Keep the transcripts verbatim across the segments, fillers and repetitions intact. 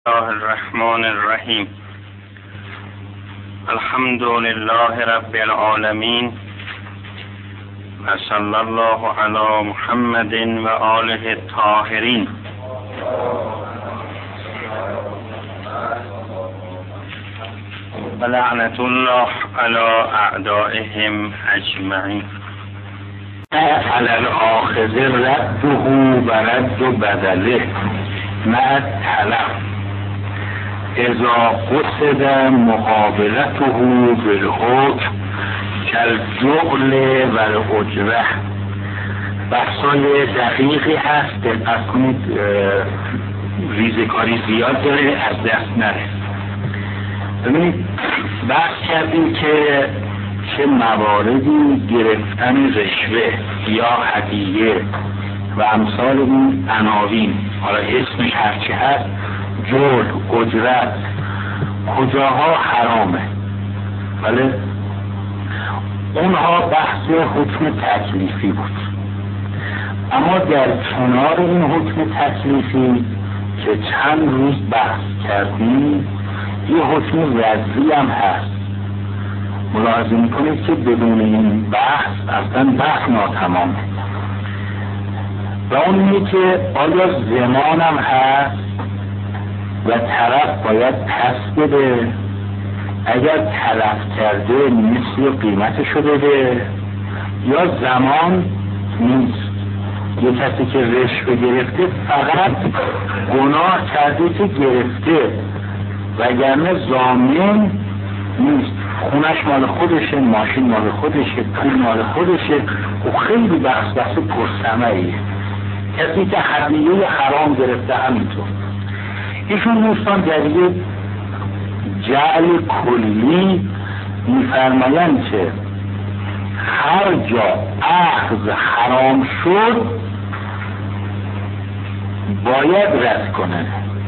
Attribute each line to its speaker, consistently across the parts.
Speaker 1: الله الرحمن الرحیم. الحمد لله رب العالمین و صلی الله علی محمد و آله الطاهرین. و لعنت الله علی اعدائهم اجمعین.
Speaker 2: علی الاخذ رده و رد بدله مع طلب اذا قصد مقابلته بالحکم کالجعل و الاجره. بحثای دقیقی هست، دقت کنید، ریزکاری زیاد داره، از دست نره. ببینید بحث کردیم که چه مواردی گرفتن رشوه یا هدیه و امثال این عناوین، حالا اسمش هرچی هست، جول، اجرت، کجاها حرامه. بله اونها بحث حکم تکلیفی بود. اما در کنار این حکم تکلیفی که چند روز بحث کردیم، یه حکم وضعی هم هست. ملاحظه میکنید که بدون این بحث اصلا بحث ناتمامه. و اون اینه که آیا زمان هم هست و طرف باید پس بده؟ اگر تلف کرده مثل قیمتشو بده، یا زمان نیست؟ یه کسی که رشوه گرفته فقط گناه کرده که گرفته، وگرنه ضامن نیست. خونش مال خودشه، ماشین مال خودشه، پول مال خودشه. و خیلی بحث بحث پرثمریه. کسی که هدیه حرام گرفته همینطور. ایشون دوستان در یک جعل کلی میفرمایند که هر جا اخذ حرام شد باید رد کنه.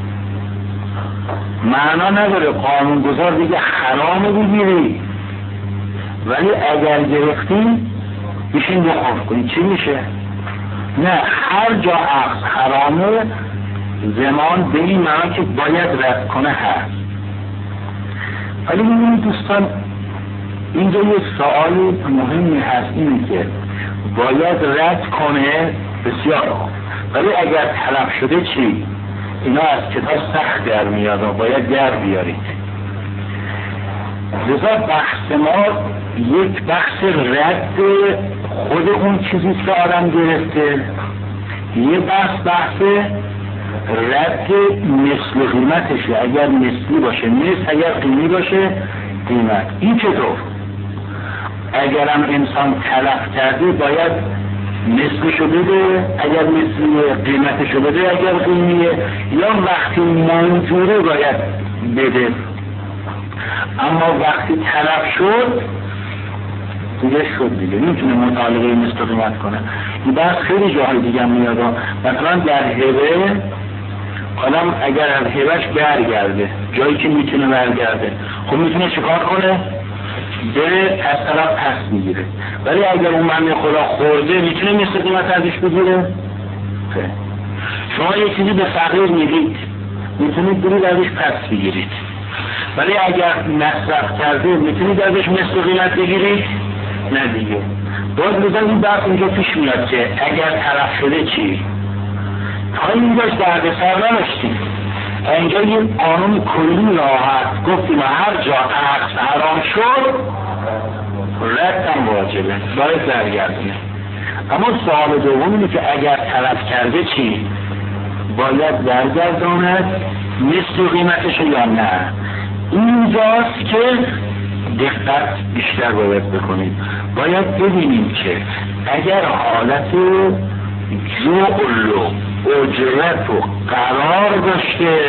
Speaker 2: معنا نداره قانونگذار دیگه حرامه بگیری، ولی اگر گرفتی بشین بخور کنی چی میشه؟ نه، هر جا اخذ حرامه زمان به این معنا که باید رد کنه هست. ولی ببینید دوستان، اینجا یه سوال مهمی هست، اینه که باید رد کنه بسیار خوب، ولی اگر طلب شده چی؟ اینا از کتاب سخت در میاد و باید در بیارید. لذا بحث ما یک بحث رد خود اون چیزی که آدم گرفته، یه بحث بحث رد مثل قیمتشه. اگر مثلی باشه مثل، اگر قیمی باشه قیمت. این چطور؟ اگرم انسان تلف کرده باید مثلشو بده، اگر مثلی قیمتشو بده، اگر قیمیه، یا وقتی منجوره باید بده. اما وقتی تلف شد دیگه شد دیگه، میتونه مطالبه مثل قیمت کنه. این بحث خیلی جاهای دیگه میاد. مثلا در هبه آدم اگر از هبهش برگرده جایی که میتونه برگرده، خب میتونه چیکار کنه؟ بره از طرف پس میگیره. ولی اگر اون من خدا خورده میتونه مثل قیمت ازش بگیره؟ شما یه چیزی به فقیر میدید، میتونید برید ازش پس بگیرید. ولی اگر مصرف کرده میتونید ازش مثل قیمت بگیرید؟ نه دیگه. باز بزن این بحث اینجا پیش میاد که اگر طرف شده چی؟ تا اینجاش درد سر نداشتیم. اینجا یه قانون کلی راحت گفتیم هر جا عکس حرام شد رد هم واجبه، باید برگردونه. اما سوال دوم اینه که اگر تلف کرده چی؟ باید برگرداند مثل قیمتش یا نه؟ اینجاست که دقت بیشتر باید بکنید. باید ببینیم که اگر حالت جعل و اجرت و قرار داشته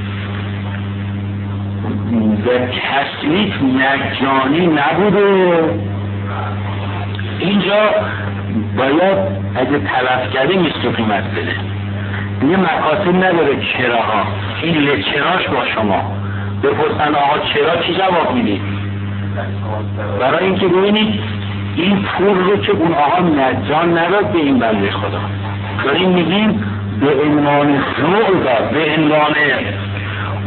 Speaker 2: و تسلیت مجانی نبوده، اینجا باید اگه تلف کرده مثل قیمت بده. دیگه مقاصد نداره چراها، این چراش با شما بپرسن آقا چرا، چی جواب میدید؟ برای اینکه ببینید این پول رو که اون آقا مجان نداد به این بنده خدا، داریم میگیم به عنوان ذوق داد، به عنوان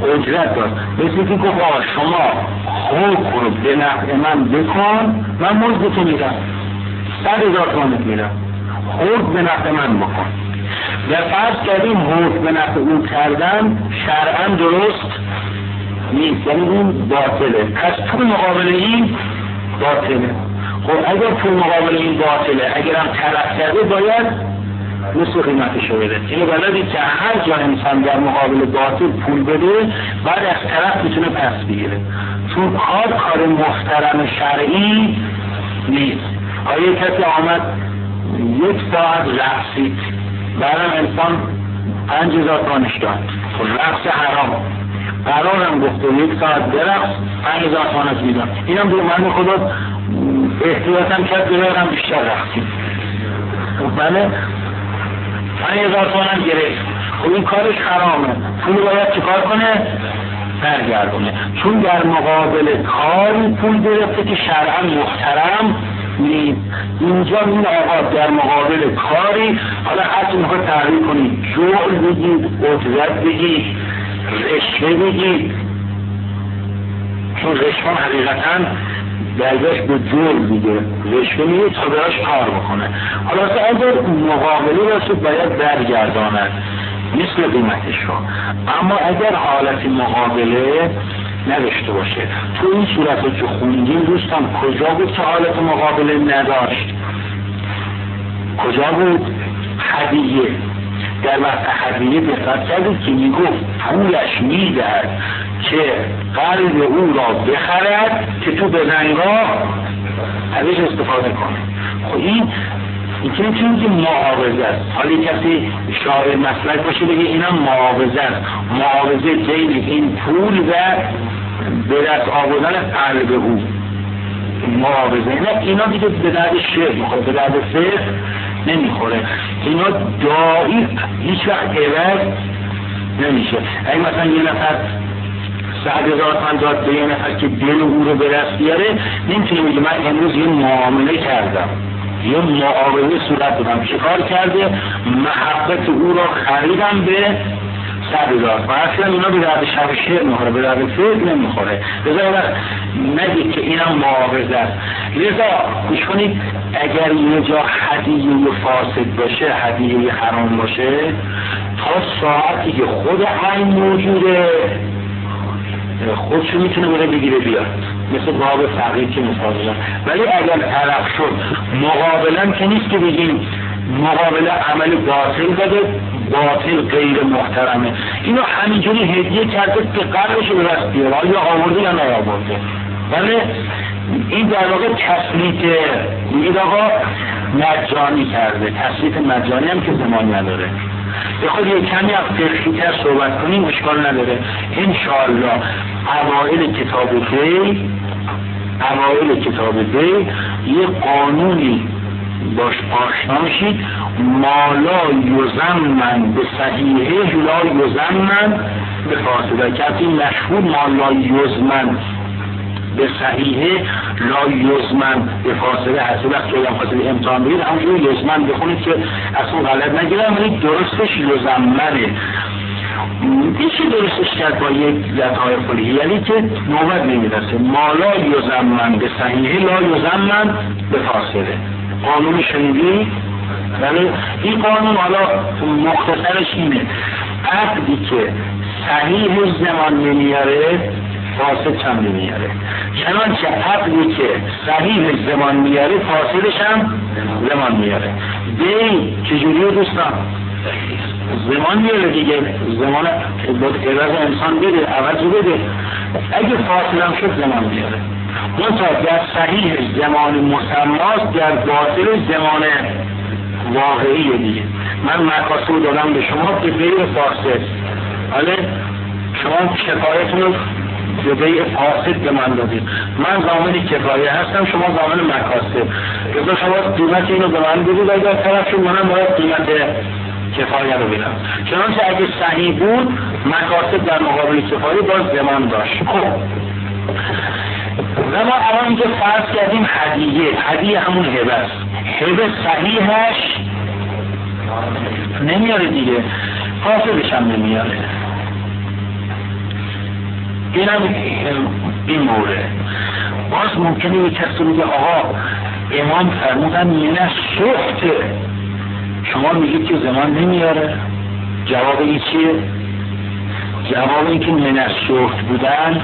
Speaker 2: اجرت داد. مثل که گفت آقا شما خوک رو به نفع من بکن، من مزد تو میدم، صد هزار تومانت میدم، خوک به نفع من بکن. و فرض کردیم خوک به نفع اون کردن شرعا درست نیست، یعنی این باطله. پس پول مقابل این باطله. خب اگر پول مقابل این باطله، اگرم طلب کرده باید مثل قیمتش رو بده. اینو بلدی که هر جا انسان در مقابل باطل پول بده بعد از طرف میتونه پس بگیره، چون کار کار محترم شرعی نیست. آیا کسی آمد یک ساعت رقصید، برام انسان پنج هزار تومانش داد، خب رقص حرام، قرارم گفته یک ساعت برقص پنج هزار تومانش میدم، اینم دو من خدا احتیاطم کرد برارم بیشتر رقصید، بله پنج هزار تومانم گرفت. خب این کارش حرامه، پول باید چیکار کنه؟ برگردونه، چون در مقابل کاری پول گرفته که شرعا محترم نیست. اینجا این آقا در مقابل کاری، حالا هرچی میخواد تعریف کنید، جعل بگید، اجرت بگید، رشوه بگید، چون رشوه حقیقتا درگاش به جعل میگه، رشوه میگه تا براش کار بکنه. حالا اگر مقابلی رسید باید برگرداند مثل قیمتش رو، اما اگر حالت مقابله نداشته باشه، تو این صورت رو که خوندیم دوستان کجا بود که حالت مقابله نداشت؟ کجا بود؟ هدیه. در وقت هدیه دقت کردید که میگفت پولش میدهد که قلب او را بخرد که تو بزنی را ازش استفاده کنه. خب این این که میتونیم که معاوضه است. حالی کسی شاعر مسلک باشه بگه اینم معاوضه است، معاوضه بین این پول و به دست آوردن قلب او، معاوضه. اینا اینا دیگه به درد شعر میخوره، به درد فقه نمیخوره. اینا دایی هیچ وقت عوض نمیشه. اگه مثلا یه نفر صد هزار تومان داد به یه نفر که دل او رو به دست بیاره، نمیتونه بگه من امروز یه معامله کردم، یه معامله صورت دادم، چیکار کرده؟ محبت او را خریدم به صد هزار. و اصلا اینا به درد شب شعر میخوره، به درد فقه نمیخوره. لذا وقت نگید که اینم معاوضه است. لذا گوش کنید، اگر یه جا هدیه فاسد باشه، هدیه حرام باشه، تا ساعتی که خود عین موجوده خودشو میتونه بره بگیره بیاد، مثل باب فقیر که مثال بزن. ولی اگر طرف شد مقابلا که نیست که بگیم مقابله عمل باطل داده، باطل غیر محترمه، اینو همینجوری هدیه کرده که قلبشو به دست بیاره، یا آورده یا نیاورده. ولی این در واقع تسلیت میگید آقا مجانی کرده. تسلیت مجانی هم که زمان نداره. به خود یک کمی از فقهی‌تر صحبت کنیم اشکال نداره. انشاءالله اوائل کتاب دی اوائل کتاب دی یه قانونی باش آشنا میشید، ما لا یزمن به صحیحه لا یزمن به فاسده. که این مشهور ما لا یزمن به صحیحه لا یزمن به فاصله هست. وقتی که هم فاصله امتحان بگید همونجوری یزمن بخونید که اصلا غلط نگیرم، ولی درستش یزمنه. میشه درستش کرد با یک لطای فلیه، یعنی که نوبت نمیرسه. ما لا یزمن به صحیحه لا یزمن به فاصله. قانون شنیدی؟ ولی این قانون حالا مختصرش اینه، عقدی که صحیح زمان نمیاره فاسد چم نمیاره، چنانچه عقلی که صحیح زمان میاره فاسدش هم زمان میاره. دی چجوریه دوستان؟ زمان میاره دیگه، زمان باید عوض انسان بده، عوض بده. اگه فاسد هم شد زمان میاره. منطقه در صحیح زمان مسماست، در باطل زمان واقعی دیگه. من مکاسب دادم به شما که غیر فاسد، ولی شما شکایتون رو به بیع فاسد به من دادید. من ضامن کفایه هستم، شما ضامن مکاسب. لذا شما قیمت اینو به من بدید، اگر طرف شد منم باید قیمت کفایه رو بدم. چنانچه اگه صحیح بود مکاسب در مقابل کفایه باز زمان داشت. خب و ما الان اینجا فرض کردیم هدیه، هدیه همون هبه است. هبه صحیحش نمیاره دیگه، فاسدش هم نمیاره. این هم این مورد. باز ممکنه یک کسی بگه آقا امام فرمودن من سخته، شما میگید که زمان نمیاره. جواب این چیه؟ جواب این که من سخت بودن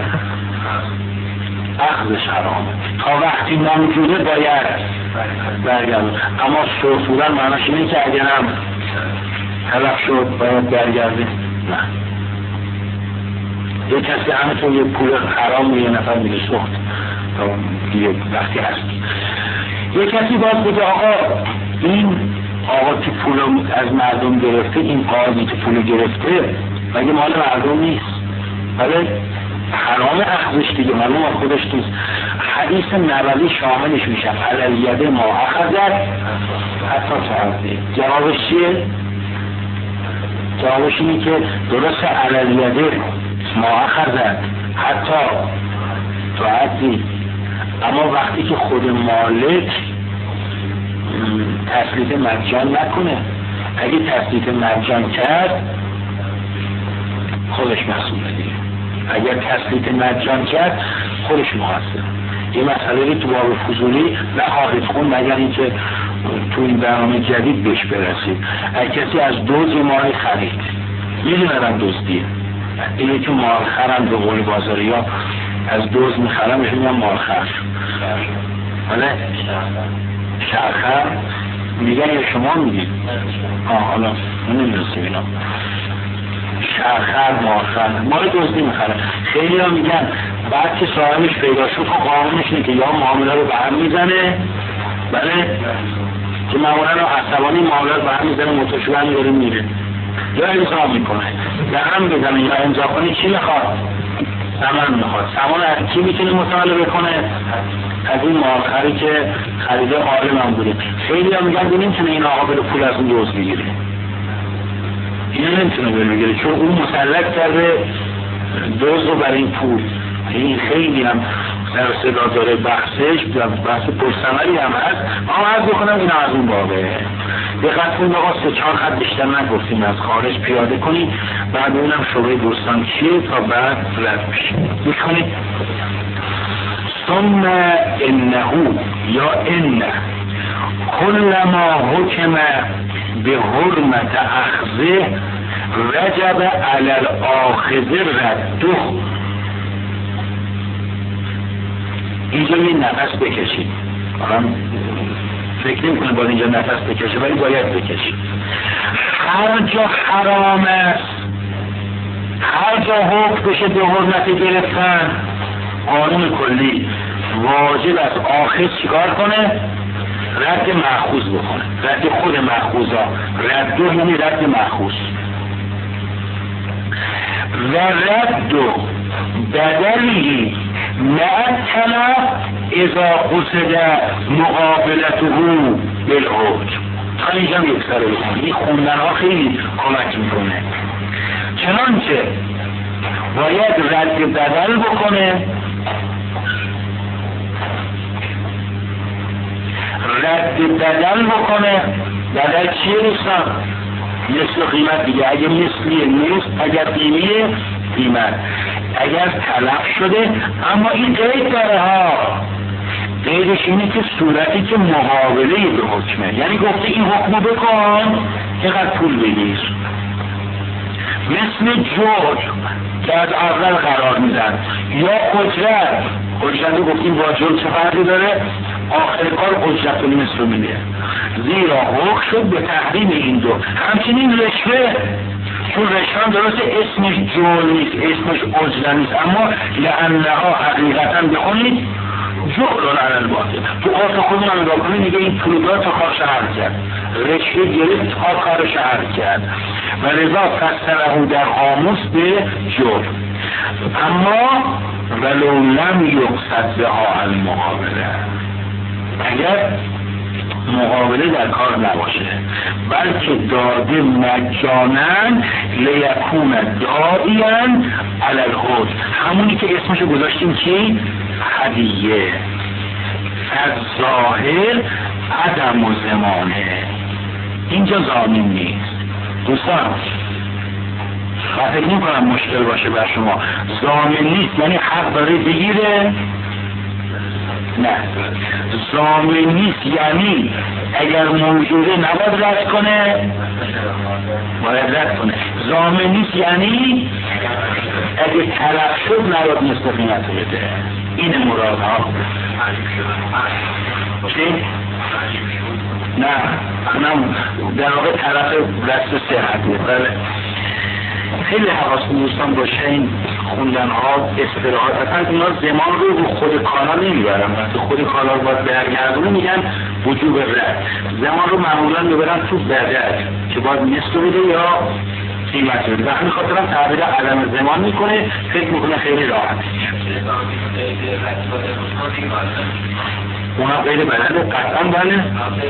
Speaker 2: اخذش حرامه، تا وقتی موجوده باید برگرده. اما سخت بودن معناش اینه که اگرم تلف شد باید برگرده؟ نه. یک کسی همه یه پول حرام رو یه نفر میگه سخت دیگه وقتی هست. یک کسی باز بوده آقا این آقا که پول از مردم گرفته، این قاضی که پول گرفته مگه مال مردم نیست؟ بله حرام اخذش دیگه، معلوم خودش نیست. حدیث نبوی شاملش میشه علیه ما اخذت حتی تعرضه. جوابش چیه؟ جوابش اینه که درست علیه ما اخذت حتی تعرضه، اما وقتی که خود مالک تسلیت مجان نکنه. اگه تسلیت مجان کرد خودش مسئوله دیگه. اگر تسلیت مجان کرد خودش مقصر. این مسئله رو تو باب فضولی نخواهید خون مگر اینکه تو این برنامه جدید بهش برسید. اگه کسی از دوز مال خرید، میدونم دزدیه، اینه که مال خرم به قول بازاری ها از دوز میخرم بهش میگم مال خر. بله شرخر میگن یا شما میگید؟ آه حالا من نمیدونستیم اینا شرخر مارخر مال دزدی میخره. خیلی ها میگن بعد که صاحبش پیدا شد که قانونش اینه که یا معامله رو به هم میزنه، بله که معامله رو عصبانی معامله رو به هم میزنه، متشوه هم داره میره، یا امضا میکنه یا هم بزنه یا امضا کنه. چی میخواد؟ ثمن میخواد. ثمن از کی میتونه مطالبه کنه؟ از این مارخری که خریده عالم هم بوده. خیلی ها میگن دو نمیتونه این آقا بره پول از اون دوز بگیره، این نمیتونه بره بگیره چون اون مسلط کرده دوز رو برای این پول. این خیلی هم در صدا داره بحثش، بحث پرسمری هم هست. ما عرض بکنم این از اون بابه. دقت کنید آقا سه چهار خط بیشتر نگفتیم از خارج پیاده کنید، بعد اونم شبه دوستان چیه تا بعد رد بشیم. گوش کنید. ثم انه یا ان کلما حکم به حرمت اخذه وجب علی الاخذ رده. اینجا یه نفس بکشید. آرام فکر نمی کنه باید اینجا نفس بکشه ولی باید بکشید. هر جا حرام است، هر جا حکم بشه به حرمت گرفتن، قانون کلی واجب از آخذ چیکار کنه؟ رد مأخوذ بکنه. رد خود مأخوذا، رد یعنی رد مأخوذ. و رد بدلی نه طلب اذا قصد مقابلته بالعود. تا اینجا یک سره بکنه. این خوندن ها خیلی کمک میکنه. چنانچه باید رد بدل بکنه، رد بدل بکنه. بدل چیه دوستان؟ مثل قیمت دیگه. اگه مثلیه نیست، اگر قیمیه قیمت، اگر تلف شده. اما این قید داره ها. قیدش اینه که صورتی که مقابله به حکمه، یعنی گفته این حکمو بکن اینقدر پول بگیر. مثل جور که از اول قرار میدن، یا اجرت. اجرت رو گفتیم با جور چه فرقی داره؟ آخر کار اجرت رو مثل رو میده، زیرا حکم شد به تحریم این دو. همچنین رشوه، چون رشوه هم درسته اسمش جور نیست، اسمش اجرت نیست، اما لعنها حقیقتا بخونید جور علی الباطل. تو آتا خودم هم نگاه کنید میگه این پولدار تا کار شهر کرد، رشوه گرفت تا کار شهر کرد و رضا فسره در قاموس به جور. اما ولو لم یقصد بها المقابله، اگر مقابله در کار نباشه بلکه داده مجانن لیکون داعیان علی الحد، همونی که اسمشو گذاشتیم چی؟ هدیه. از ظاهر عدم و زمانه، اینجا ضامن نیست. دوستان من فکر نمی‌کنم مشکل باشه بر شما. ضامن نیست یعنی حق داره بگیره؟ نه. ضامن نیست یعنی اگر موجوده نباید رد کنه؟ باید رد کنه. ضامن نیست یعنی اگه طلب شد نباید نصف قیمت بده. این مراد ها. چی؟ نه اونم در واقع طرف دست صحته. بله خیلی حواستون دوستان باشه این خوندن ها اصطلاحات اصلا اینا زمان رو رو خود کالا نمیبرن. وقتی خود کالا رو باید برگردونه میگن وجوب رد. زمان رو معمولا میبرن تو بدل که باید نصف بده یا قیمت بده. و همین خاطر هم تعبیر عدم زمان میکنه، فکر میکنه خیلی راحت. اونا غیر بلده قطعا بله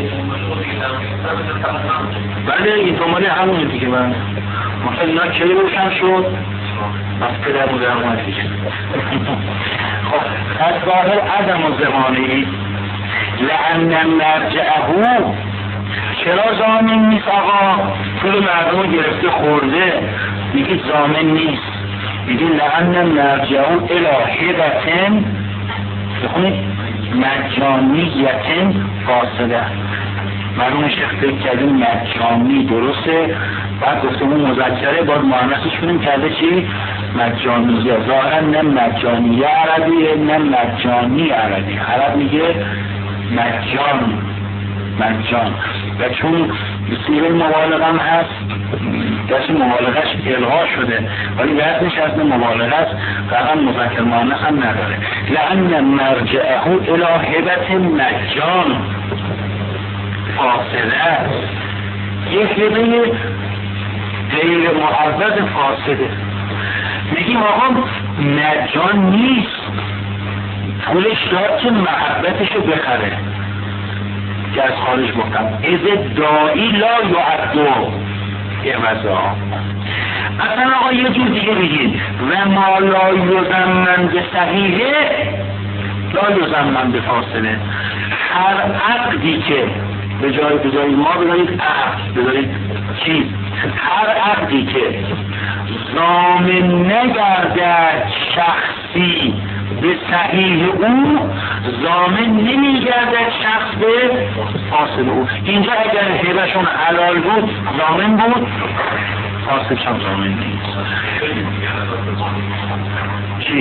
Speaker 2: بله این دنبالی همونه دیگه. من مثلا اینا چه روشن شد از پدر مدر اومد دیگه. خب از ظاهر عدم و زمانی لأن مرجعه چرا ضامن نیست آقا؟ پول مردم گرفته خورده میگه ضامن نیست. میگه لأن مرجعه الی هبة بخونید مجانیت فاسده. معلوم شیخ فکر کردیم مجانی درسته، بعد گفتم اون مذکره باید مؤنثش کنیم کرده چی؟ مجانیه. ظاهرا نه مجانیه عربیه نه مجانی عربی. عرب میگه مجان مجان و چون بسیار مبالغه هم هست دست مبالغهش الغا شده ولی وزنش از مبالغه است فقط مذکر مؤنث هم نداره. لأن مرجعه الی هبة مجان فاسده است. یک هبه غیر معوض فاسده. میگیم آقا مجان نیست، پولش داد که محبتشو بخره که از خارج گفتم از دائی لا یعدو عوضا. اصلا آقا یه جور دیگه بگید و ما لا یضمن به صحیحه لا یضمن به فاصله. هر عقدی که به جای به جای ما بذارید عقد بذارید چیز، هر عقدی که ضامن نگردد شخصی به صحیح او ضامن نمیگردد شخص به فاسد او. اینجا اگر هبهشون حلال بود ضامن بود، فاسدشون ضامن نیست. چی؟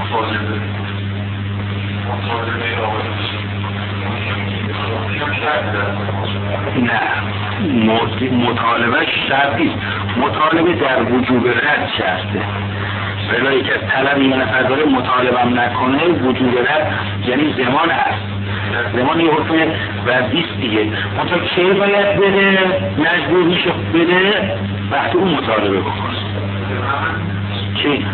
Speaker 2: نه مطالبه شرط نیست. مطالبه در وجوب رد شرطه. بلایی که از طلب این نفر داره مطالبم نکنه وجوب رد یعنی زمان هست. زمان یه حکم وضعیست دیگه. منطقه چه باید بده؟ مجبور میشه بده وقتی اون مطالبه بکنه. چی؟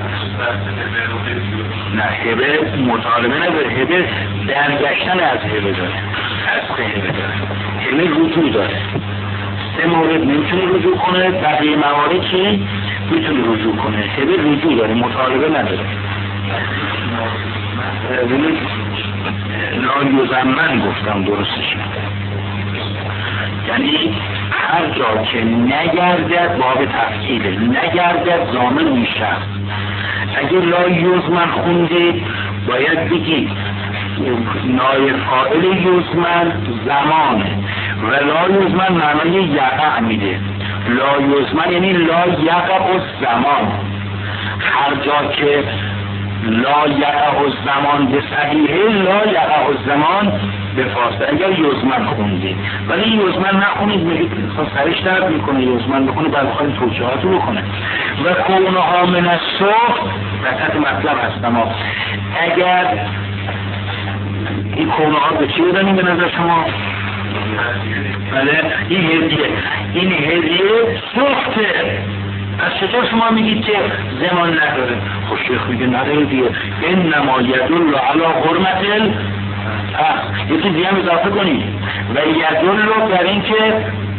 Speaker 2: نه هبه مطالبه نداره. هبه درگشتن از هبه داره، از هبه داره. هبه رجوع داره. سه مورد نمیتونه رجوع کنه، بقیه موارد چی؟ میتونه رجوع کنه. هبه رجوع داره، مطالبه نداره. لا یضمن گفتم درستش یعنی هر جا که نگردد باب تفصیله، نگردد ضامن اون شخص. اگه لا یضمن خوندید باید بگید نایب فاعل یضمن زمانه و لا یضمن معنای یقع میده. لا یضمن یعنی لا یقع الزمان. هر جا که لا یقع الزمان به صحیحه لا یقع الزمان به فاسده. اگر یضمن خوندید ولی یضمن نخونید میگید سرش درد میکنه یضمن بکنه بعد خواهید توجیهاتو بکنه. و کونها من الصبح وسط مطلب هستم ها. اگر این کونها به چی بدنیم به نظر شما؟ بله این هدیه این هدیه سخته. از چطور شما میگید که زمان نداره؟ خب شیخ میگه نداره دیگه. این نما یدل علی حرمت العقد. یه چیزی هم اضافه کنید و یدل بر این که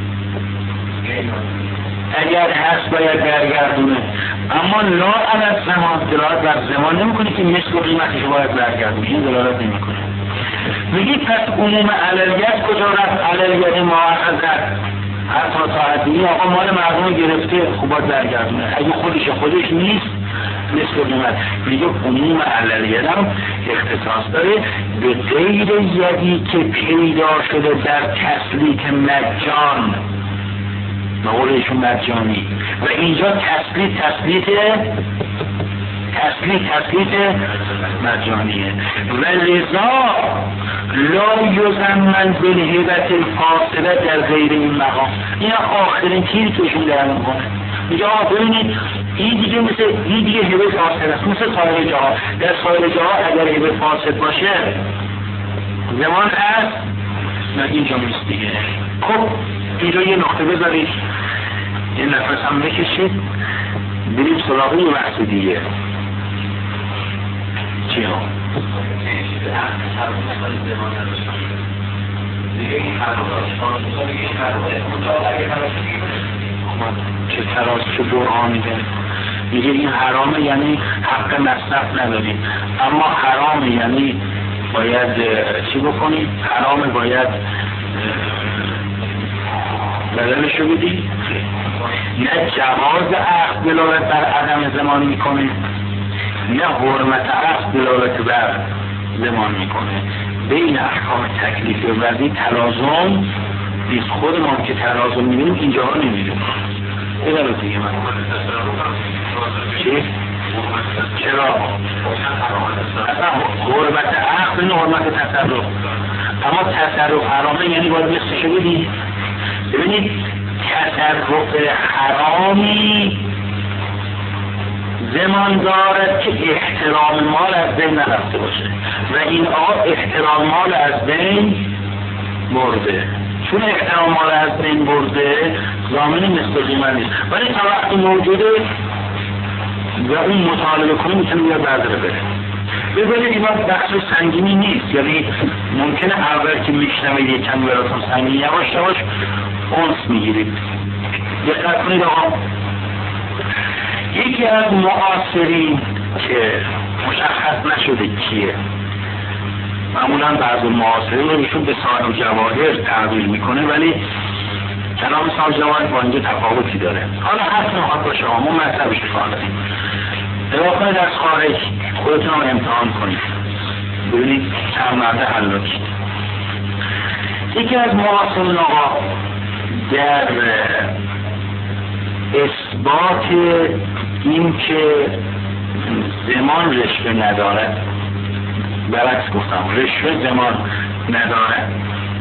Speaker 2: اگر هست باید برگردونه، اما لا علی زمان دلالت بر زمان نمیکنه که مثل قیمتش باید برگردونه. این دلالت نمیکنه. میگید پس عموم علیت کجا رفت؟ علیت معاخذت حتی تا حدی آقا مال مردم گرفته خوبات برگردونه، اگه خودش خودش نیست مثل قیمت. میگه عموم عللیه هم اختصاص داره به غیر یدی که پیدا شده در تسلیت مجان، مقولشون مجانی. و اینجا تسلیت تسلیت تسلیت تسلیت مجانیه. و لذا لا یزمن بالهبت الفاصله در غیر این مقام. این آخرین چیزی که ایشون دارن میکنه. میگه آقا ببینید این دیگه مثل این دیگه هبه فاسد است، مثل سایر جاها. در سایر جاها اگر هبه فاسد باشه زمان هست، نه اینجا نیست دیگه. خب اینجا یه نقطه بذارید، یه نفس هم بکشید، بریم سراغ یه بحث دیگه. چی ها؟ چه تراز چه برهانی داره. میگه این حرامه یعنی حق مصرف نداریم، اما حرامه یعنی باید چی بکنیم؟ حرامه باید بدلشو بدی؟ نه جواز عقد دلالت بر عدم زمان میکنه، نه حرمت عقد دلالت بر زمان میکنه. بین احکام تکلیفی و وضعی تلازم نیست. خود ما که تلازم میبینیم اینجا ها نمیدونیم. این رو دیگه من چی؟ چرا؟ اصلا حرمت عقد نه حرمت تصرف، اما تصرف حرامه یعنی باید مثلشو بدی. ببینید تصرف حرامی زمان دارد که احترام مال از بین نرفته باشه و این آقا احترام مال از بین برده. چون احترام مال از بین برده ضامن مثل قیمت نیست، ولی تا وقتی موجوده و اون مطالبه کنه میتونه بیاد برداره بره. ببینید این بخش سنگینی نیست، یعنی ممکنه اول که میشنوید یکم براتون سنگین یواش یواش اونس میگیرید. دقت کنید آقا، یکی از معاصرین که مشخص نشده کیه، معمولا بعض معاصرین رو ایشون به صاحب جواهر تعبیر میکنه، ولی کلام صاحب جواهر با اینجا تفاوتی داره. حالا حرف نخواد باشه، ما مطلبش کار داریم. نگاه کنید از خارج خودتون رو امتحان کنید، ببینید چند مرده حل کنید. یکی از معاصرین آقا در اثبات این که زمان رشوه ندارد، برعکس گفتم رشوه زمان ندارد،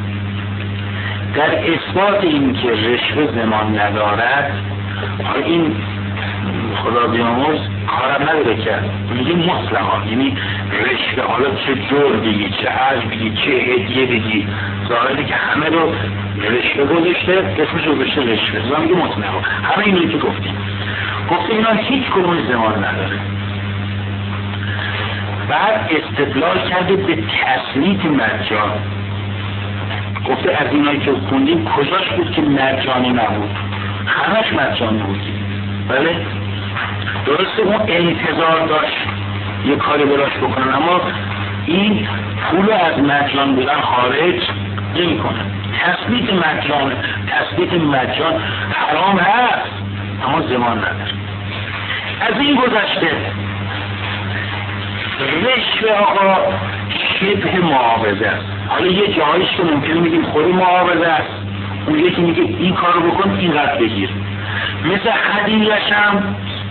Speaker 2: در اثبات این که رشوه زمان ندارد، این خدا بیامرز کارم نداره کرد، میگه مطلقا، یعنی رشوه، حالا چه جور بگی، چه عرض بگی، چه هدیه بگی، ظاهره که همه رو رشوه گذاشته، اسمش رو گذاشته رشوه، زمان میگه مطلقا همه اینو که گفتیم گفته اینا هیچ کدوم زمان نداره. بعد استدلال کرده به تسلیت مجان، گفته از اینایی که خوندیم کجاش بود که مجانی نبود؟ همش مجانی بود. بله درسته اون انتظار داشت یه کاری براش بکنن، اما این پول از مجان بودن خارج نمی کنه. تسلیت مجان تسلیت مجان حرام هست اما زمان نداره. از این گذشته رشوه آقا شبه معاوضه است. حالا یه جایش که ممکنه میگیم خودی معاوضه است، اون یکی میگه این کار رو بکن اینقدر بگیر. مثل هدیه‌اش هم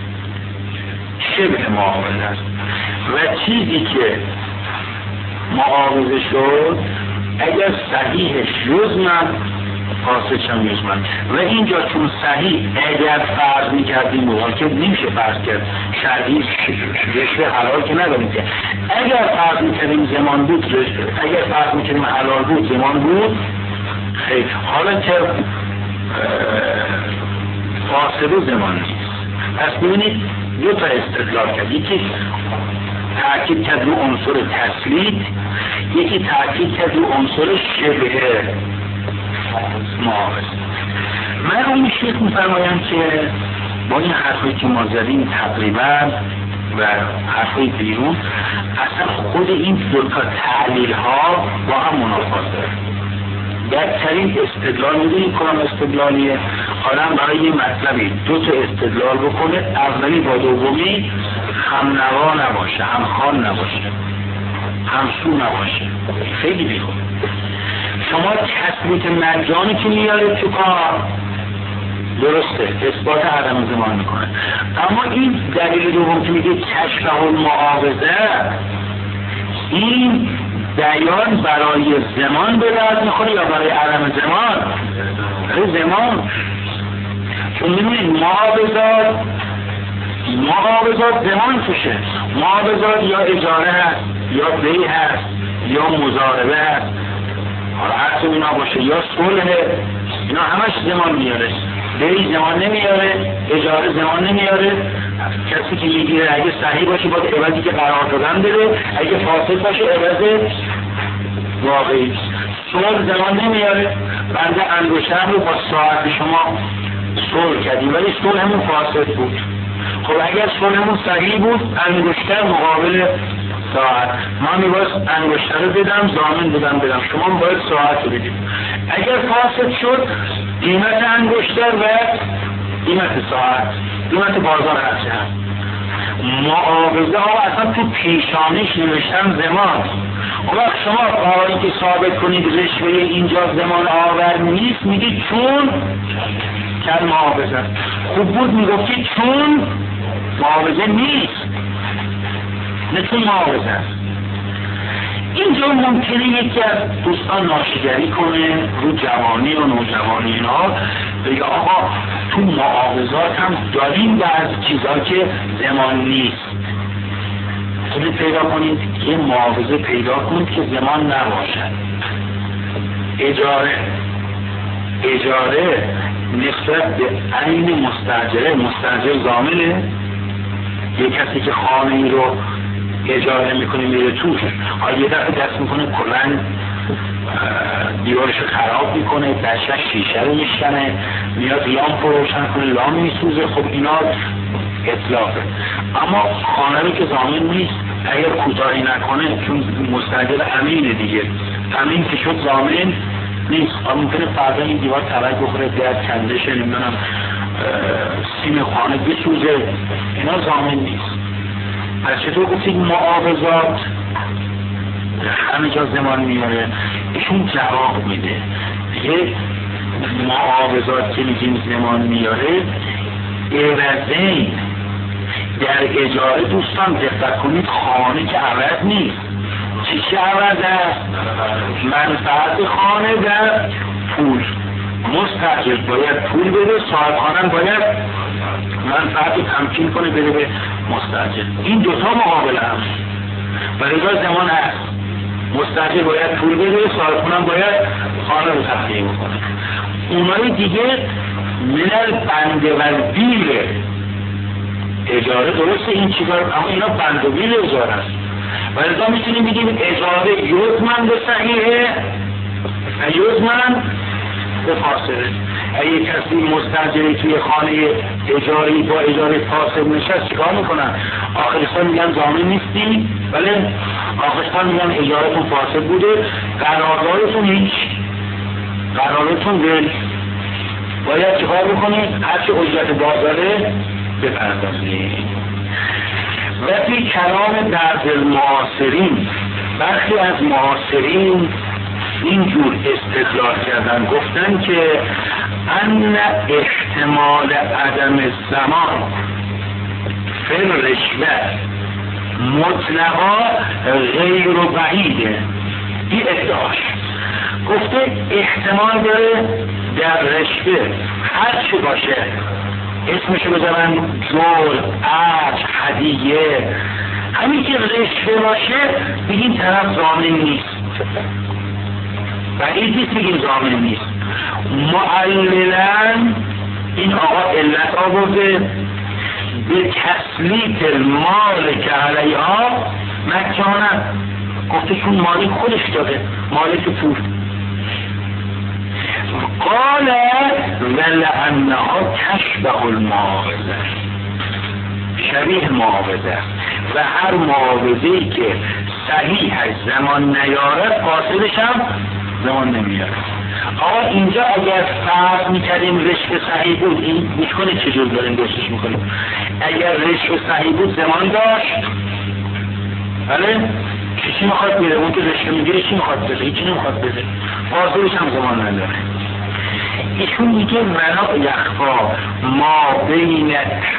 Speaker 2: شبه معاوضه است و چیزی که معاوضه شد اگر صحیحش یزمن فاسدش هم یزمن. و اینجا چون صحیح اگر فرض میکردیم بود که نمیشه فرض کرد، شرعی رشوه حلال که نداریم که اگر فرض میکردیم زمان بود رشوه، اگر فرض میکردیم حلال بود زمان بود خیلی. حالا که فاسد زمان نیست. پس ببینید دو تا استدلال کرد، یکی تأکید کرد رو عنصر تسلیت، یکی تأکید کرد رو عنصر شبه معاوضه. من اون شیخ میفرمایم که با این حرفی که ما زدیم تقریبا و حرفی بیرون اصلا خود این دو تا تعلیل ها با هم منافات داره. بدترین استدلال میدونی کنم استدلالیه آدم برای یه مطلبی دو تا استدلال بکنه، اولی با دومی هم نوا نباشه، هم خان نباشه، همسو نباشه، خیلی بیخون. شما تثبیت مجانی که میاره تو کار درسته، اثبات عدم زمان میکنه، اما این دلیل دوم که میگه کشف المعاوضه، این بیان برای زمان به درد میخوره یا برای عدم زمان؟ برای زمان. چون میبینید معاوضات معاوضات زمان توشه، معاوضات یا اجاره هست یا بی هست یا مضاربه هست، حالا هر تو اینا باشه، یا صلح، اینا همش زمان میاره. بی زمان نمیاره، اجاره زمان نمیاره. کسی که میگیره اگه صحیح باشه باید عوضی که قرار دادن بده، اگه فاسد باشه عوض واقعی. صلح زمان نمیاره. بنده انگشترم رو با ساعت شما صلح کردیم ولی صلح همون فاسد بود. خب اگر صلح همون صحیح بود انگشتر مقابل ساعت، من میباید انگشتر رو بدم، ضامن بدم بدم، شما باید ساعت رو بدید. اگر فاسد شد قیمت انگشتر و قیمت ساعت، قیمت بازار هرچه هست. معاوضه ها اصلا تو پیشانش نوشتن زمان. وقت شما قراری که ثابت کنید رشوه اینجا زمان آور نیست، میگید چون کل معاوضه. خوب بود میگفتید چون معاوضه نیست، نه چون معاوضه است. اینجا ممکنه یکی از دوستان ناشیگری کنه رو جوانی و نوجوانی اینا، بگه آقا تو معاوضات هم داریم بعض چیزا که زمان نیست. خودت پیدا کنید یه معاوضه پیدا کنید که زمان نباشد. اجاره اجاره نسبت به عین مستاجره، مستاجر ضامنه. یه کسی که خانه ای رو اجاره میکنه میره توش، حالا یه دفعه دست میکنه کلن دیوارش خراب میکنه، درشش شیشه رو میشکنه، میاد لامپ رو روشن کنه لامپ میسوزه، خب اینا اطلاقه. اما خانه رو که ضامن نیست، اگر کوتاهی نکنه چون مستاجر امینه دیگه، امین که شد ضامن نیست. ممکنه فردا این دیوار ترک بخوره، درد کنده شه، نمیدونم سیم خانه بسوزه، اینا ضامن نیست. پس چطور گفتید معاوضات همه جا زمان میاره؟ ایشون جواب میده، دیگه معاوضات که میگیم زمان میاره عوضین. در اجاره دوستان دقت کنید خانه که عوض نیست. چی چی عوض است؟ منفعت خانه در پول. مستاجر باید پول بده، صاحب خانه باید منفعت رو تمکین کنه بده به مستاجر. این دوتا مقابل هم برای زمان هست. مستاجر باید پول بده، صاحب خانه باید خانه رو تخلیه بکنه. اونایی دیگه منل بنده و بیل اجاره، درسته این چیکار، اما اینا بند و بیل اجاره است. و ازا میتونیم بگیم اجاره یوزمن به صحیحه و یوزمن به فاسده. اگه کسی مستاجری توی خانه اجاری با اجاره فاسد نشست چیکار میکنن؟ آخرستان میگن ضامن نیستی، ولی آخرستان میگن اجارتون فاسد بوده، قراردادتون هیچ، قراردادتون ول. باید چیکار بکنید؟ هرچی اجرت بازاره بپردازید. و فی کلام بعض المعاصرین، برخی از معاصرین اینجور استدلال کردن، گفتن که ان احتمال عدم زمان فی رشوه مطلقا غیر بعیده. این ادعاش گفته احتمال داره در رشوه هر چی باشه، اسمشو بذارن جور، عرض، هدیه، همین که رشوه باشه بگیم طرف ضامن نیست، بعید نیست بگیم ضامن نیست. معللاً این آقا علت آورده به تسلیط المال که علیها مکانه، گفته چون مالک خودش داده، مالک پول. قال ولعنها تشبه المعاوضه، شبیه معاوضه، و هر معاوضه‌ای که صحیح از زمان نیارد فاسدش هم زمان نمیاره. آقا اینجا اگر فرض میکردیم رشوه صحیح بود، این گوش کنید چجور داریم درستش میکنیم. اگر رشوه صحیح بود زمان داشت، بله؟ چی میخواد بره؟ اون که رشوه میگیره چی میخواد بره؟ هیچی نمیخواد بره، حاضرش هم زمان نداره. ایشون میگه ولا یخفا ما بین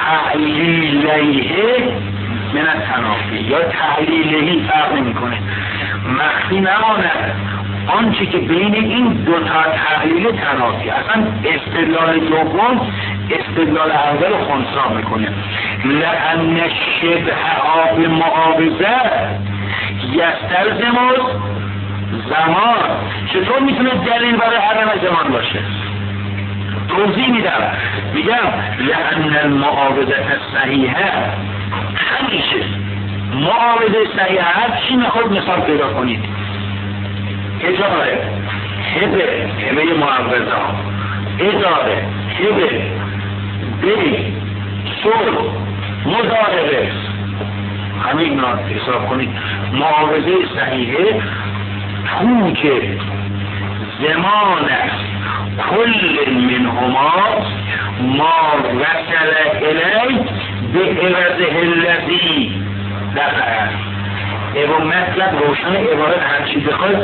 Speaker 2: تعلیلیه من التنافی یا تعلیلیه فرق نمیکنه، مخفی نماند آنچه که بین این دو تا تعلیل تنافی. اصلا استدلال دوم استدلال اول خنثی میکنه. لأن شبه آب معاوضه یستلزم زمان. چطور میتونه دلیل برای عدم زمان باشه؟ توضیح میدم، میگم لأن المعاوضه صحیحه، همیشه معاوضه صحیحه هر چی میخواد مثال پیدا کنید. اجاره، هبه، هبه معوضه، اجاره، هبه، بی، صلح، مضاربه، همین را حساب کنید. معاوضه صحیحه تو که زمان کل منهما ما وصل الی به عوضه الذی دفعه. ایوان مطلب روشن، عبارت هرچی بخواد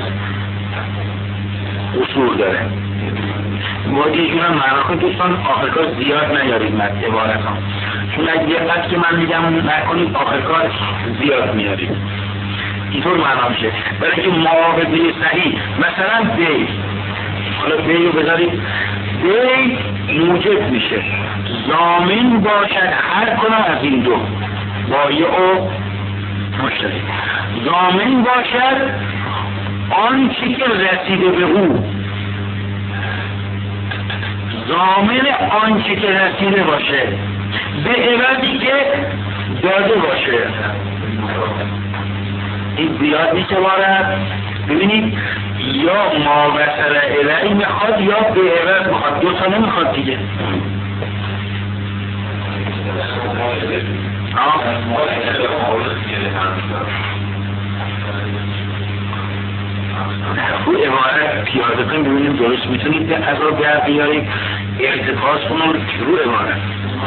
Speaker 2: اصول داره. باید یه جونم معنا کنید دوستان، آخرکار زیاد نیارید مد عبارت ها، چون اگه یه قد که من میگم نکنید آخرکار زیاد میارید. اینطور معنا میشه. برای اینکه معاوضه صحیح مثلا بی، حالا بی رو بذارید، بی موجب میشه ضامن باشد هر کنم از این دو، بایع و مشتری. ضامن باشد آنچه که رسیده به او، ضامن آنچه که رسیده باشه به عوضی که داده باشه. این زیاد نیست بارد. ببینید یا ما وصل الی میخواد یا به عوض میخواد، دو تا نمیخواد دیگه. خوب عبارت پیاده کنیم ببینیم درست میتونید به از را در بیارید ارتکاز کنم رو عبارت.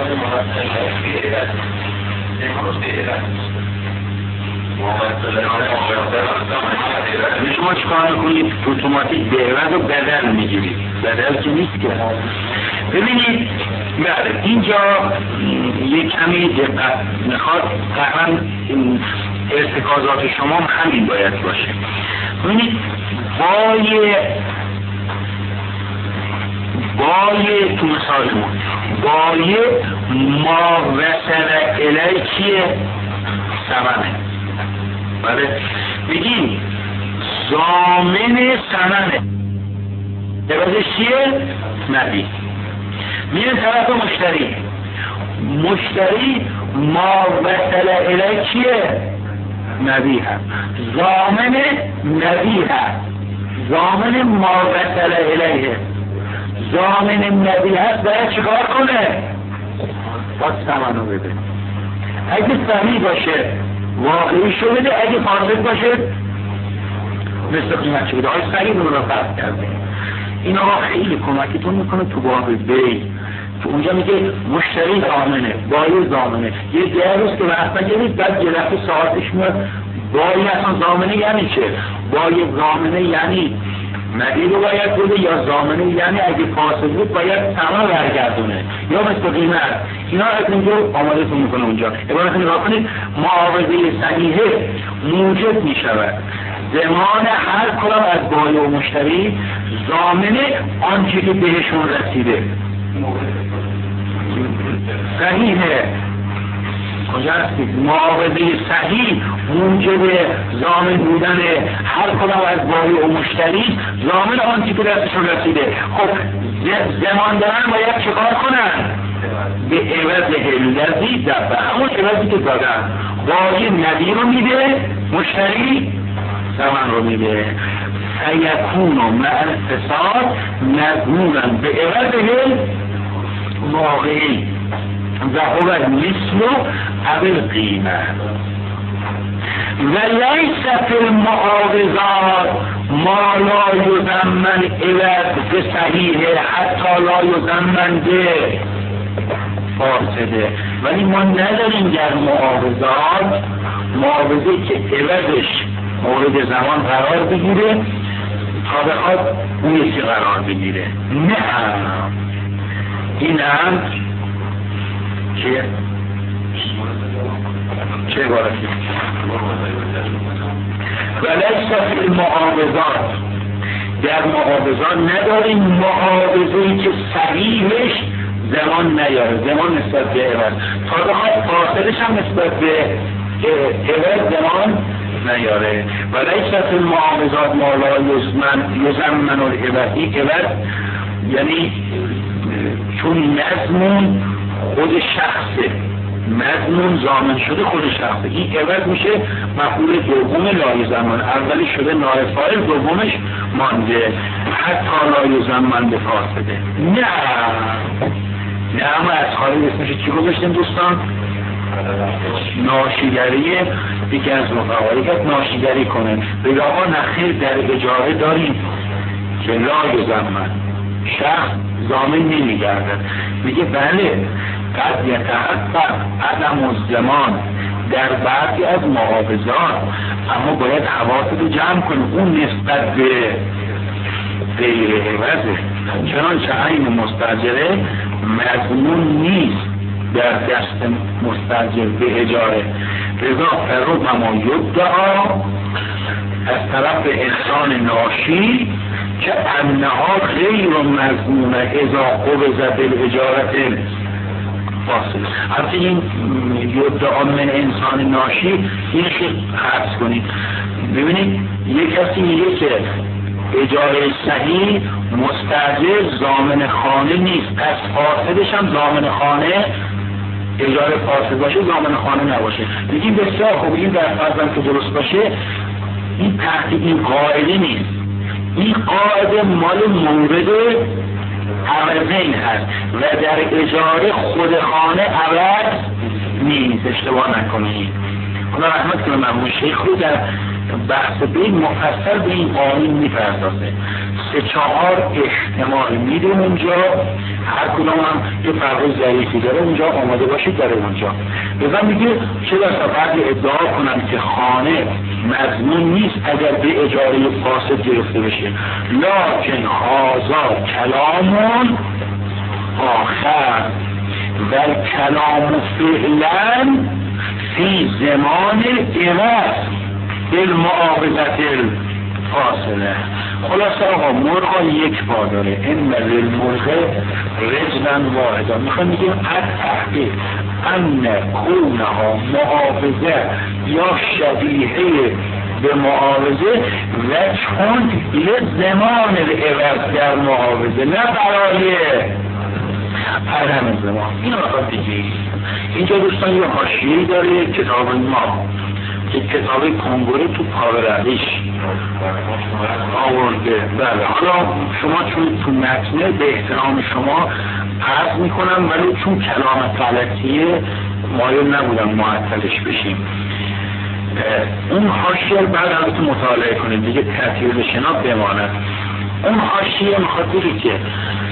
Speaker 2: شما چکار میکنید؟ اتوماتیک به عوض و بدل میگیرید، بدل که نیست که. ببینید بله اینجا یک کمی دقت میخواد، قطعا ارتکازات شما همین باید باشه. ببینید بای بای تو مثالمون بای ما وصل الی چیه؟ ثمنه. بله بگیم ضامن ثمنه، عوضش چیه؟ نبی. میره طرف مشتری، مشتری ما وصل الی چیه؟ نبی هم ضامن نبی هم ضامن ما وصل الیه، ضامن نبی هست باید چیکار کنه؟ باید ثمنو بده. اگه صحیح باشه واقعی شو بده، اگه فاسد باشه مثل قیمت چه بده. آی صحیح رو رو فرض کرده. این آقا خیلی کمکتون میکنه تو باب بی، تو اونجا میگه مشتری ضامنه، بایی ضامنه. یه دیگه روز که وقتا گرید بعد یه دفعه ساعتش میاد بایی اصلا ضامنه یعنی چه؟ بایی ضامنه یعنی مدی رو باید بده، یا ضامنه یعنی اگه فاسد بود باید ثمن برگردونه، یا مثل قیمت. اینا از اینجا آماده تون میکنه اونجا. عبارت نگاه کنید معاوضه صحیحه موجب میشود زمان هر کدام از بایع و مشتری ضامنه آنچه که بهشون رسیده. صحیحه کجا هستید؟ معاوضه صحیح موجب ضامن بودن هر کدام از بایع و مشتری ضامن آنچه که دستشون رسیده. خب زمان دارن باید چکار کنن؟ به عوض الذی دفع، همون عوضی که دادن. بایع نبی رو میده، مشتری ثمن رو میده. فیکون مع الفساد مضمونا به عوض واقعی و هو مثل اول قیمه. و لیس فی المعاوضات ما لا یضمن عوض به صحیح حتی لا یضمن به فاسده. ولی ما نداریم در معاوضات معاوضه که عوضش مورد زمان قرار بگیره تا بخواد اون یکی قرار بگیره. نه این هم چیه؟ چه عبارتی؟ ولیس فی المعاوضات در معاوضات نداریم معاوضه‌ای که صحیحش زمان نیاره، زمان نسبت به عوض تا بخواد فاصلش هم نسبت به عوض زمان نیاره. ولیس فی المعاوضات ما لا یضمن العوض. این عوض یعنی چون مضمون خود شخصه، مضمون ضامن شده خود شخصه، این عوض میشه مفعول دوم لا یضمن، اولی شده نائب فاعل، دومش مانده حتی لا یضمن به فاسده. نه نه اما از خارج اسمش چی گذاشتیم دوستان؟ ناشیگریه. یکی از مفعولی که ناشیگری کنه. بگه آقا نخیر در اجاره داریم که لا یضمن شخص ضامن نمیگردد. میگه بله قد یتحقق عدم الضمان در بعضی از معاوضات، اما باید حواست رو جمع کنه اون نسبت به غیر عوضه. چنانچه عین مستاجره مضمون نیست در دست مستاجر به اجاره، رضا فربما یدعا از طرف انسان ناشی که انها غیر مضمونه اذا قبض بالاجارت فاصله. حتی این یدعا من انسان ناشی اینش حدث کنید. ببینید یک کسی میگه که اجاره صحیح مستاجر ضامن خانه نیست، پس فاسدش هم ضامن خانه، اجاره فاسد باشه ضامن خانه نباشه. بگیم بسیار خوب، این در فرضاً که درست باشه این تحت این قاعده نیست. این قاعده مال مورد عوضین هست و در اجاره خود خانه عوض نیست. اشتباه نکنید. خدا رحمت کنه مرحوم شیخ رو در بحث بین مفصل به این قانون میپردازه. سه چهار احتمال میده اونجا، هر کدوم هم یه فرق ظریفی داره اونجا، آماده باشید داره اونجا. بزن میگه چه دستا بعد ادعا کنم که خانه مضمون نیست اگر به اجاره فاسد گرفته بشه، لکن هازا کلامون آخر و کلام فعلا فی زمان عوض بالمعاوضت الفاصله. خلاصه آقا مرغا یک پا داره، این للمرغ رجلا واحدا. میخوام میگیم از تحقیق ان کونها معاوضه یا شبیه به معاوضه و چون یه زمان عوض در معاوضه، نه برای عدم زمان. این آقا دیگه اینجا دوستان یه حاشیه‌ای داره کتاب ما که کتاب کنگوره تو پاورعلیش آورده. بله حالا شما چون تو متنه به احترام شما عرض میکنم، ولی چون کلام غلطیه مایل نبودم معطلش بشیم. اون حاشیه بعد البته مطالعه کنید دیگه تأثیر شنا بماند. اون حاشیه میخواد بگه که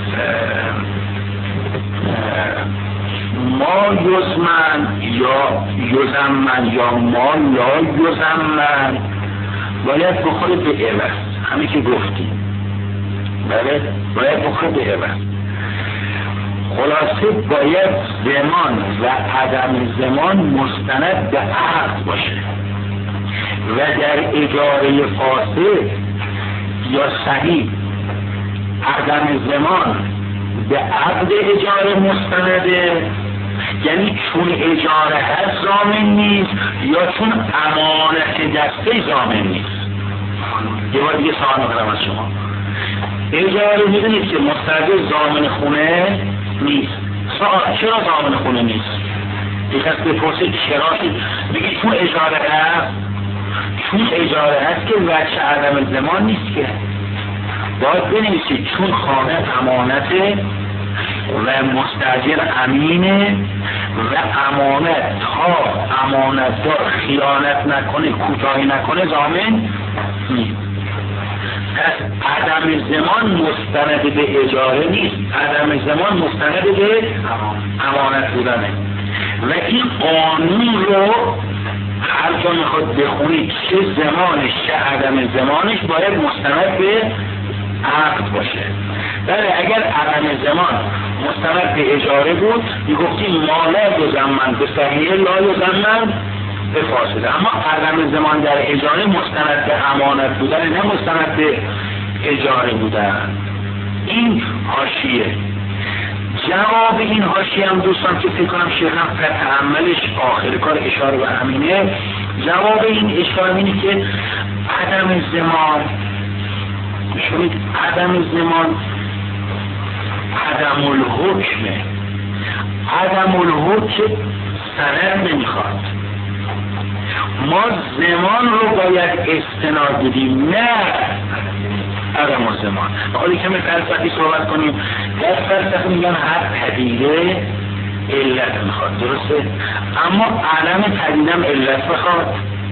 Speaker 2: ما یزمن یا یزمن یا ما لا یزمن باید بخوره به عوض، همین که گفتیم. بله باید بخوره به عوض. خلاصه باید زمان و عدم زمان مستند به عقد باشه و در اجاره فاسد یا صحیح عدم زمان به عقد اجاره مستنده، یعنی چون اجاره هست ضامن نیست یا چون امانت دسته ضامن نیست. یه بار دیگه سوال میکنم از شما، اجاره میدونید که مستاجر ضامن خونه نیست. سوال چرا ضامن خونه نیست؟ یک از بپرسه چرا؟ بگید چون اجاره هست، چون اجاره هست که وجه عدم زمان نیست که باید بنویسید چون خانه امانته و مستاجر امینه و امانت تا امانتدار خیانت نکنه، کوتاهی نکنه، ضامن نیست. پس عدم زمان مستند به اجاره نیست، عدم زمان مستند به امانت بودنه. و این قانون رو هر جا میخواد بخونید، چه زمانش چه عدم زمانش باید مستند به عقد باشه. بله اگر عدم زمان مستند به اجاره بود میگفتیم ما لا یضمن به صحیح لا یضمن به فاسده، اما عدم زمان در اجاره مستند به امانت بودن، نه مستند به اجاره بودن. این حاشیه. جواب این حاشیه هم دوستان که فکر کنم شیخ هم تأملش آخر کار اشاره به همینه، جواب این اشاره اینه که عدم زمان شوید عدم زمان عدم الحکمه. عدم الحکم سند نمیخواد، ما زمان رو باید استناد بدیم، نه عدم زمان. حالی که می فلسفی صحبت کنیم، در فلسفه میگن هر پدیده علت میخواد، درسته؟ اما عدم پدیدم علت میخواد؟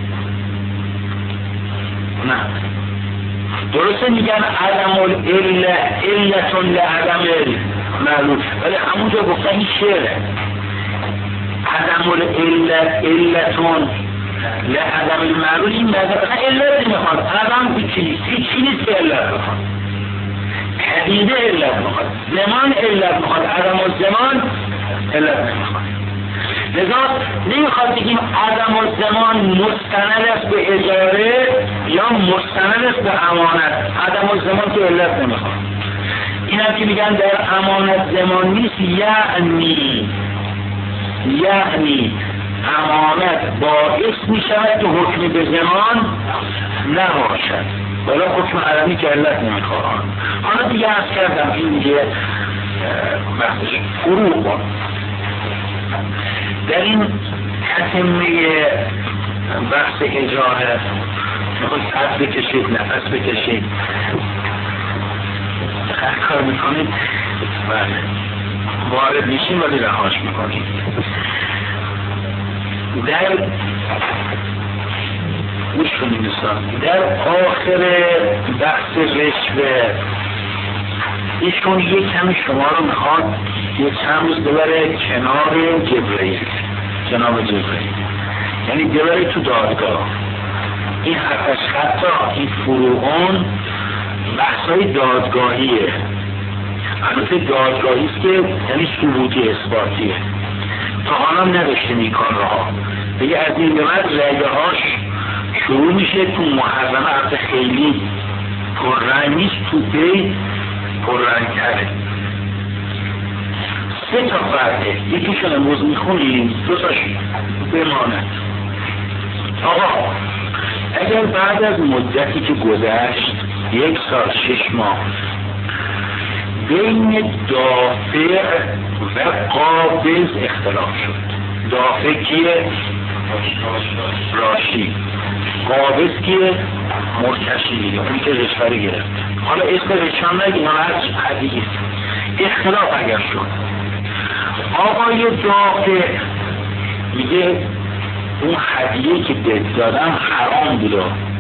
Speaker 2: نه. درسته میگن عدم العلت علتون لعدم المعلوم، ولی همونجا گفتن این شعره. عدم العلت علتون لعدم المعلوم، این مذهب علت نمیخواد، عدم هیچی هیچی نیست که علت میخواد، پدیده علت میخواد، زمان علت میخواد، عدم الزمان علت نمیخواد. لذا نمیخواد بگیم عدم الزمان مستند است به اجاره یا مستند است به امانت. عدم الزمان که علت نمیخواد. این هم که میگن در امانت زمان نیست، یعنی یعنی امانت باعث میشود که حکمی به زمان نباشد، ولی حکم عدمی که علت نمیخواد. حالا دیگه عرض کردم این دیگه بحثش فروع در این تتمه بحث اجاره. میخواید پس بکشید، نفس بکشید، هر کار میکنید بله وارد میشیم ولی رهاش میکنید. در گوش کنید دوستان، در آخر بحث رشوه ایشون یک کمی شما رو میخواد یک چند روز ببره کنار جبرئیل، جناب جبرئیل، یعنی ببره تو دادگاه. این حقش حتی این فروعون بحثای دادگاهیه، البته دادگاهی است که یعنی ثبوتی اثباتیه. تا حالا نداشتیم این کار را، دیگه از این به بعد رگه هاش شروع میشه تو محرمه. عرض خیلی پررنگ نیست، تو پی پررنگ تره. سه تا فرده، یکیشون امروز میخونیم، دو تاش بماند. آقا اگر بعد از مدتی که گذشت، یک سال شش ماه، بین دافع و قابض اختلاف شد. دافع کیه؟ راشی. قابض کیه؟ مرتشی دیگه، اونی که رشوه رو گرفت. حالا اسم رشوه نگیم، هر هدیه. اختلاف اگر شد، آقای دافع میگه اون هدیه که بهت دادم حرام بود،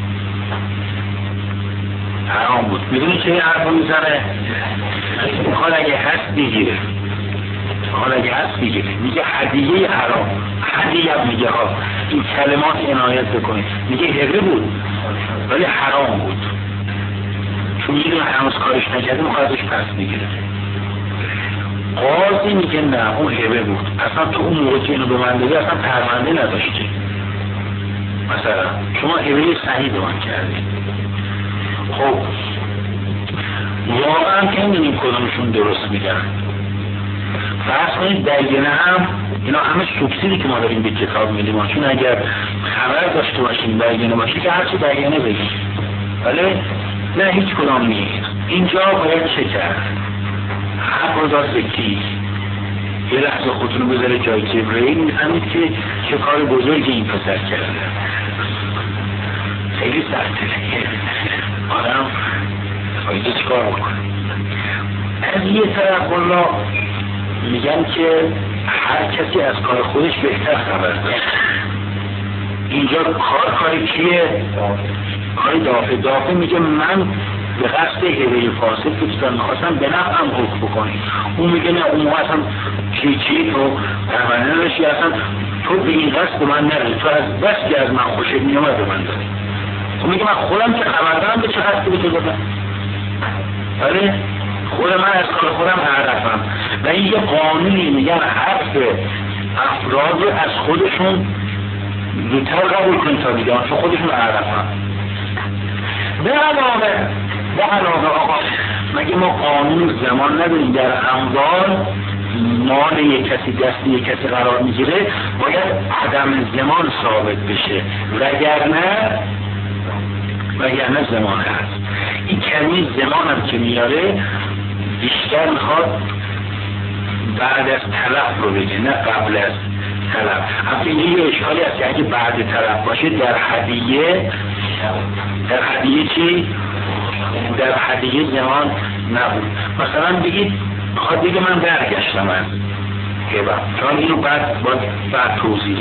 Speaker 2: حرام بود. میدونی چه حرف میزنه؟ حالا اگه هست بگیره، حالا اگه هست بگیره. میگه هدیه حرام، هدیه میگه ها، این کلمات عنایت بکنید. میگه هبه بود ولی حرام بود، چون میدونه هنوز کارش نکرده میخواد ازش پس بگیره. قاضی میگه نه اون هبه بود، اصلا تو اون موقع که اینو به من دادی اصلا پرونده نداشتی، مثلا شما هبه صحیح به من کردی. خب واقعا که میدونیم کدومشون درست میگن. فرض کنید درگنه هم اینا همه سوکسیدی که ما داریم به کتاب میدیم، چون اگر خبر داشته باشیم درگنه باشه که هرچی درگنه بگیم، ولی نه هیچ کدام نیست. اینجا باید چه کرد؟ حق رو داد به کی؟ یه لحظه خودتون رو بذاره جای جبرئیل، میفهمید که چه کار بزرگی این پسر کرده. خیلی سخته آدم فایده چه کار بکنه. از یه طرف والله میگن که هر کسی از کار خودش بهتر خبر داره. اینجا کار کاری کیه؟ کاری دافع. دافع میگه من به قصد هبه فاسد که چیزا میخواستم به نفعم حکم بکنی. اون میگه نه، اون موقع اصلا چی چی تو پرونده نشی، اصلا تو به این قصد به من نرسی، تو از بس که از من خوشت میامد به من داری. تو میگه من خودم که خبر دارم به چه قصدی به تو دادم. آره خود من از کار خودم عرفم. و این یه قانونی میگن حرف افراد از خودشون زودتر قبول کنید تا دیگه چون خودشون عرفن. به علاوه به علاوه آقا مگه ما قانون زمان نداریم؟ در اموال مال یک کسی دست یک کسی قرار میگیره باید عدم زمان ثابت بشه، وگرنه وگرنه زمان هست. این کمی زمان هم که میاره بیشتر میخواد بعد از تلف رو بگه نه قبل از تلف. حتی اینجا یه اشکالی هست که اگه بعد تلف باشه در هدیه در هدیه چی؟ در هدیه زمان نبود. مثلا بگید بخواد دیگه من برگشتم از هبم، چون اینو بعد باید بعد توضیح.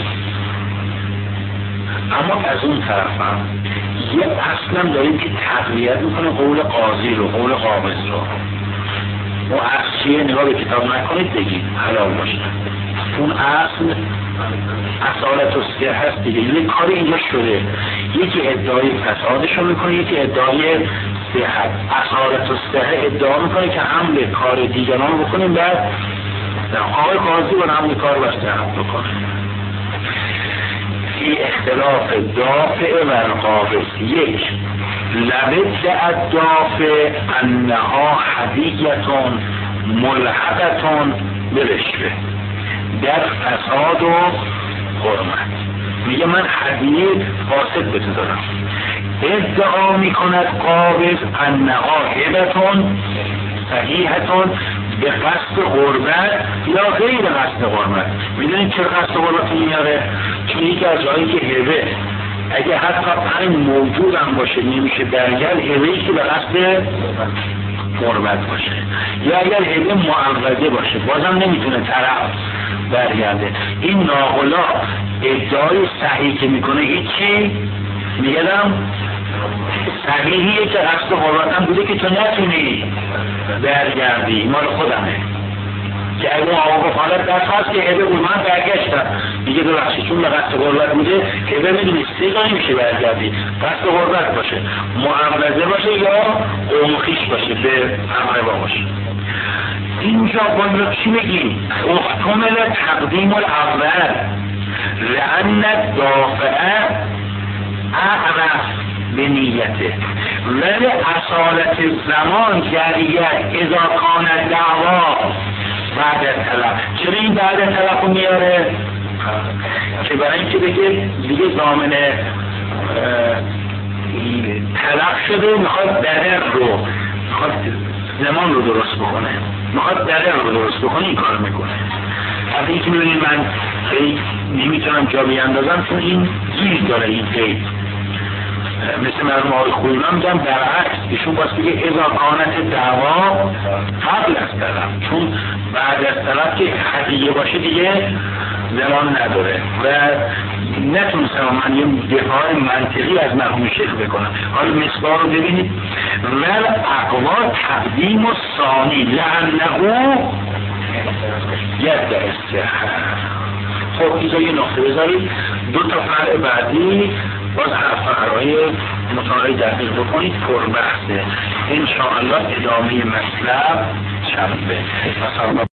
Speaker 2: اما از اون طرف هم یه اصلا داریم که تقویت میکنه قول قاضی رو، قول قابض رو. اون اصل چیه؟ نگاه به کتاب نکنید بگید حلال باشه. اون اصل اصالت و سیه هست دیگه. یه کاری اینجا شده، یکی ادعای فسادش رو میکنه، یکی ادعای صحت. اصالت و سیه ادعا میکنه که حمل کار دیگران رو بکنیم، بعد آقای قاضی و حمل کار رو استحب بکنه. فی اختلاف دافع و قابض. یک، لبد الدافع انها هدیتون ملحقتون برشوه در فساد و حرمت. میگه من هدیه فاسد به تو دارم. ادعا میکند قابض انها هبتون صحیحتون به قصد غربت یا غیر قصد غربت. میدونید چرا قصد غربت میاره؟ چون یکی از جایی که هبه اگه حتی پنج موجود هم باشه نمیشه برگرد، هبه‌ای که به قصد غربت باشه، یا اگر هبه معوضه باشه بازم نمیتونه طرف برگرده. این ناقلا ادعای صحیح که میکنه هیچی میگم صحیحیه که قصد غربت هم بوده که تو نتونی برگردی، مال خودمه. که اگه آقا حالت دست هست که هبه بود من برگشتم میگه ببخشی چون به قصد غربت بوده هبه میدونی سیگا نمیشه برگردی، قصد غربت باشه، معوضه باشه یا قومخیش باشه، به امربا باشه. اینجا باید چی بگیم؟ احتمل تقدیم الاول لأن دافعه اعرف به نیته، ولی اصالت زمان جریت اذا کان دعوا بعد از طلب. چرا این بعد از طلب رو میاره؟ که برای اینکه بگه دیگه ضامن طلب شده، میخواد بدر رو، میخواد زمان رو درست بکنه، میخواد بدر رو درست بکنه، این کار میکنه. از اینکه میبینید من خیلی نمیتونم جا بیاندازم چون این گیر داره این خیلی مثل مرموم های خویلان میگم برعکس، ایشون باید بگه اذا کانت دعوا قبل از طلب، چون بعد از طلب که هدیه باشه دیگه زمان نداره و نتونستم من یه دفاع منطقی از مرحوم شیخ بکنم. حالا مصباح رو ببینید ول اقوا تقدیم و ثانی لعنهو ید استحر. خب اینجا یه نقطه بذارید، دو تا فرع بعدی باز فرعای مطالعه دقیق بکنید، پر بحثه انشاءالله ادامه مطلب شنبه.